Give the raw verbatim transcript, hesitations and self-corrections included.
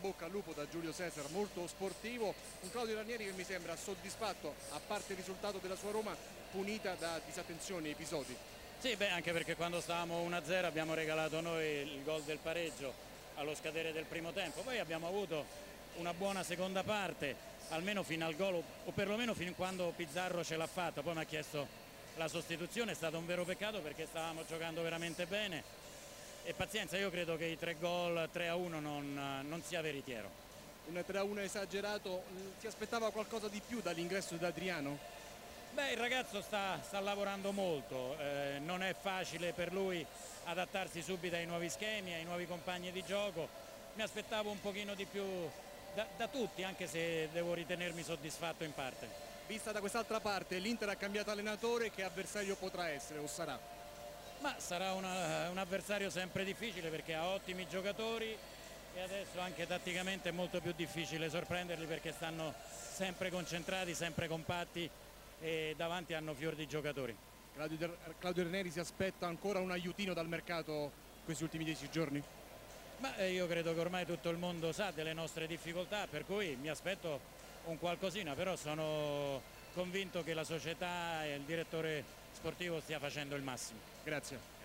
bocca al lupo da Giulio Cesar, molto sportivo, un Claudio Ranieri che mi sembra soddisfatto, a parte il risultato della sua Roma punita da disattenzioni e episodi. Sì, beh, anche perché quando stavamo uno a zero abbiamo regalato noi il gol del pareggio allo scadere del primo tempo, poi abbiamo avuto una buona seconda parte, almeno fino al gol o perlomeno fino a quando Pizarro ce l'ha fatta, poi mi ha chiesto la sostituzione, è stato un vero peccato perché stavamo giocando veramente bene e pazienza, io credo che i tre gol tre a uno non, non sia veritiero. Un tre a uno esagerato, si aspettava qualcosa di più dall'ingresso di Adriano? Beh, il ragazzo sta, sta lavorando molto, eh, non è facile per lui adattarsi subito ai nuovi schemi, ai nuovi compagni di gioco. Mi aspettavo un pochino di più da, da tutti, anche se devo ritenermi soddisfatto in parte. Vista da quest'altra parte, l'Inter ha cambiato allenatore, che avversario potrà essere o sarà? Ma sarà una, un avversario sempre difficile perché ha ottimi giocatori e adesso anche tatticamente è molto più difficile sorprenderli perché stanno sempre concentrati, sempre compatti e davanti hanno fior di giocatori. Claudio, Claudio Ranieri si aspetta ancora un aiutino dal mercato questi ultimi dieci giorni? Ma io credo che ormai tutto il mondo sa delle nostre difficoltà, per cui mi aspetto un qualcosina, però sono convinto che la società e il direttore sportivo stia facendo il massimo. Grazie.